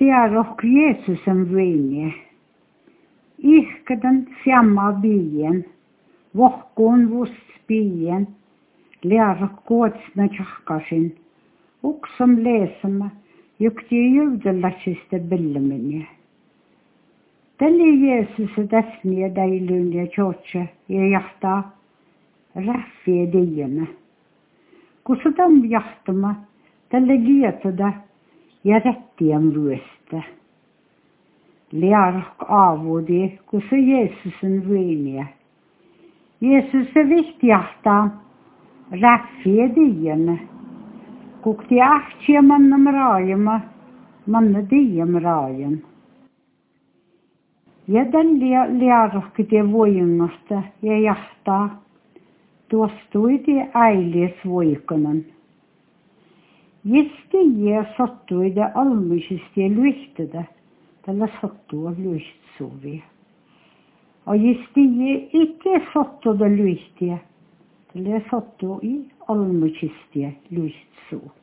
Tiedokko Jeesuksen viiniä? Ihkeden samma bien, vohkuun vust bien, lära kuotsna tjahkasin, uksam leesama, jukti jyvdellatsiste billeminen. Tälle Jeesuse täsniä täilyn ja tjotse ja jahtaa räffiä diina. Kun se tam jahtama, tälle lietoda ja rättien vyöstä. Lärak avudi, kun se Jeesuksen viiniä. Jeesus se vihtiahtaa räffiä diina. Kukti ahtia mannam raajama, manna diam raajan. Ja tälle lärakki tie voimasta ja jahtaa tuostuiti äilies voikonan. Jisti ja sottuida almisista ja lyhtetä, tällä sottua lyhtsuvia. Ja jisti ja ikke sottuda lyhtiä, tällä sottua i almisista ja lyhtsuvia.